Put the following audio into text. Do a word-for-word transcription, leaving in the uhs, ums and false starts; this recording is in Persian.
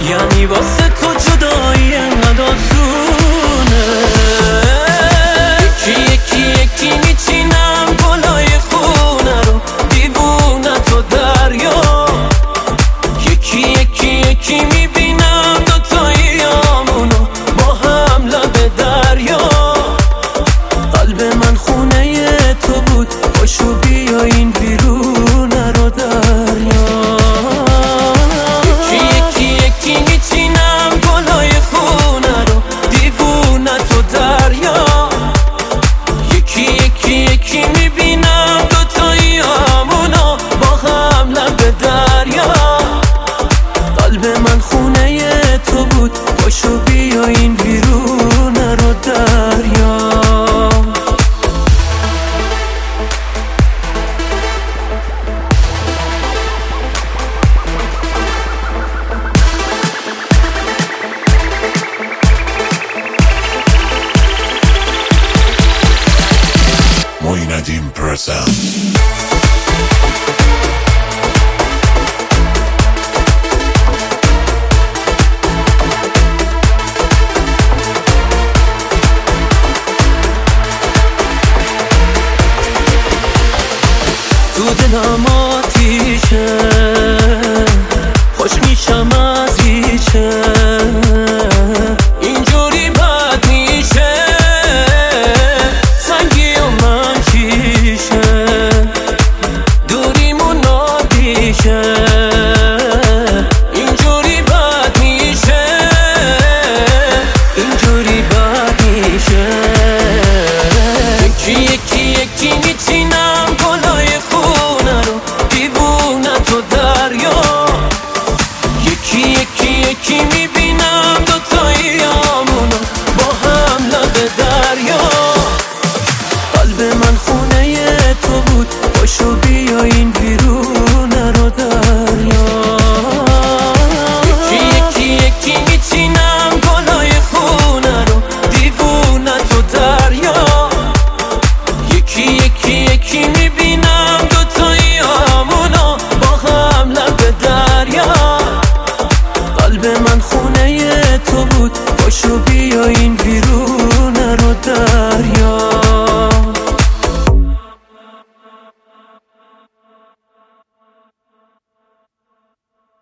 یعنی واسه تو جدایی انقدر آسونه. یکی یکی یکی میچینم گلای خونه رو، دیوونه تو دریا. یکی یکی یکی میبینم دوتاییامونو با هم لب دریا. قلب من خونه تو بود، پاشو بیا این بیرونه رو دریا. یکی یکی یکی میچینم گلای خونه رو، دیوونه تو دریا. یکی یکی یکی میبینم دوتاییامونو با هم لب دریا. قلب من خونه تو بود، پاشو بیا این بیرونه رو دریا. Moinadim presents. تو دلم آتیشه، خوش میشم از ایچه. اینجوری بد میشه، سنگی و من کیشه. دوریمون نادیشه، اینجوری بد میشه. اینجوری بد میشه. یکی یکی یکی میچینم گلای خونه رو، دیوونه تو دریا. یکی یکی یکی میبینم دوتاییامونو با هم لب دریا. قلب من خونه تو بود، پاشو بیا این بیرونه رو دریا. یکی یکی یکی میچینم گلای خونه رو، دیوونه تو دریا. یکی یکی یکی میبینم دوتاییامونو با هم لب دریا. قلب من